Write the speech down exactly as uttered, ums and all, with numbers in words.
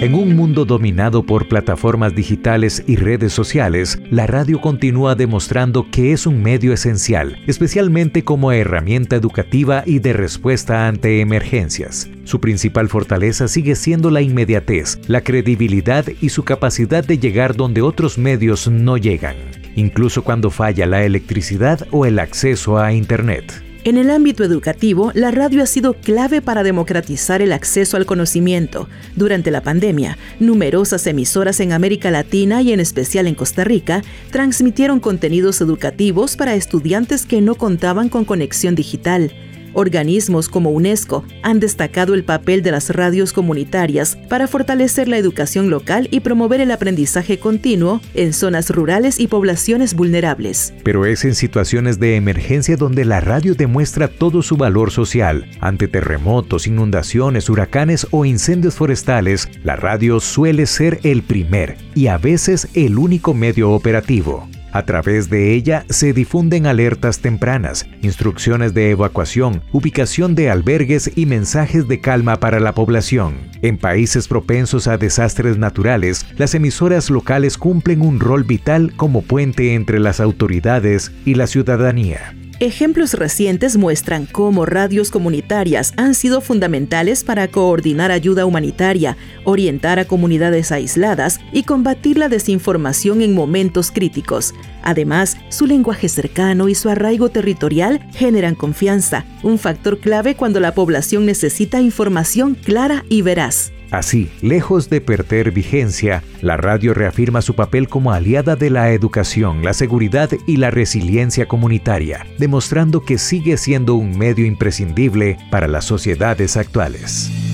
En un mundo dominado por plataformas digitales y redes sociales, la radio continúa demostrando que es un medio esencial, especialmente como herramienta educativa y de respuesta ante emergencias. Su principal fortaleza sigue siendo la inmediatez, la credibilidad y su capacidad de llegar donde otros medios no llegan, incluso cuando falla la electricidad o el acceso a Internet. En el ámbito educativo, la radio ha sido clave para democratizar el acceso al conocimiento. Durante la pandemia, numerosas emisoras en América Latina y en especial en Costa Rica transmitieron contenidos educativos para estudiantes que no contaban con conexión digital. Organismos como UNESCO han destacado el papel de las radios comunitarias para fortalecer la educación local y promover el aprendizaje continuo en zonas rurales y poblaciones vulnerables. Pero es en situaciones de emergencia donde la radio demuestra todo su valor social. Ante terremotos, inundaciones, huracanes o incendios forestales, la radio suele ser el primer y a veces el único medio operativo. A través de ella se difunden alertas tempranas, instrucciones de evacuación, ubicación de albergues y mensajes de calma para la población. En países propensos a desastres naturales, las emisoras locales cumplen un rol vital como puente entre las autoridades y la ciudadanía. Ejemplos recientes muestran cómo radios comunitarias han sido fundamentales para coordinar ayuda humanitaria, orientar a comunidades aisladas y combatir la desinformación en momentos críticos. Además, su lenguaje cercano y su arraigo territorial generan confianza, un factor clave cuando la población necesita información clara y veraz. Así, lejos de perder vigencia, la radio reafirma su papel como aliada de la educación, la seguridad y la resiliencia comunitaria, demostrando que sigue siendo un medio imprescindible para las sociedades actuales.